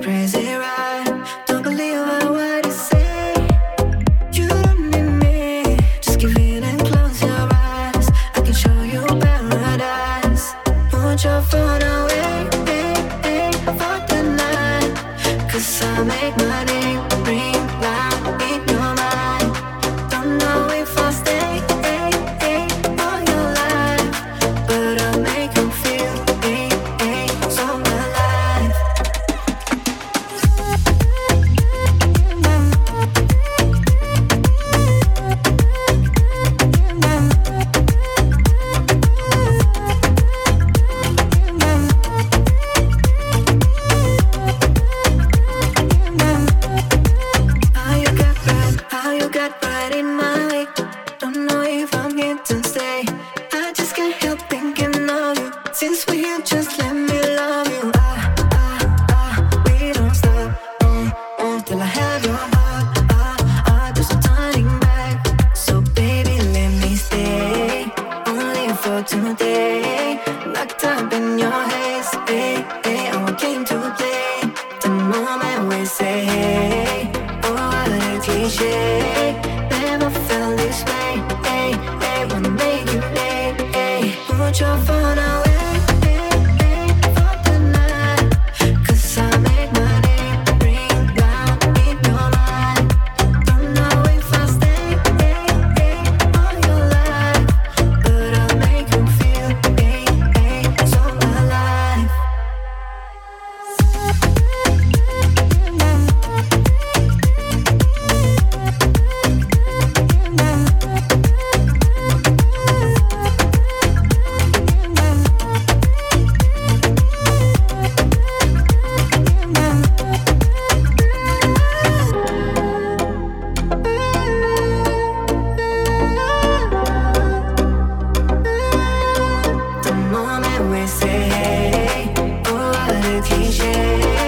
crazy, right? Don't believe what I say. You don't need me. Just give in and close your eyes. I can show you paradise. Put your phone away, for the night. 'Cause I make my name ring loud in your mind. Don't know if I'll stay all your life, but I'll make you feel so alive. How you got right in my way. Don't know if I'm here to stay. I just can't help thinking of you. Since we're here, just let me love you. We don't stop, till I have your heart. There's no turning back. So baby, let me stay, only for today. Locked up in your haze, I came to play. The moment we say hey, oh what a cliche. Never felt this way, wanna make you late, put your phone away, for the night. 'Cause I make my name ring loud in your mind. Don't know if I'll stay all your life, but I'll make you feel so alive. The moment we say hey, oh what a cliche.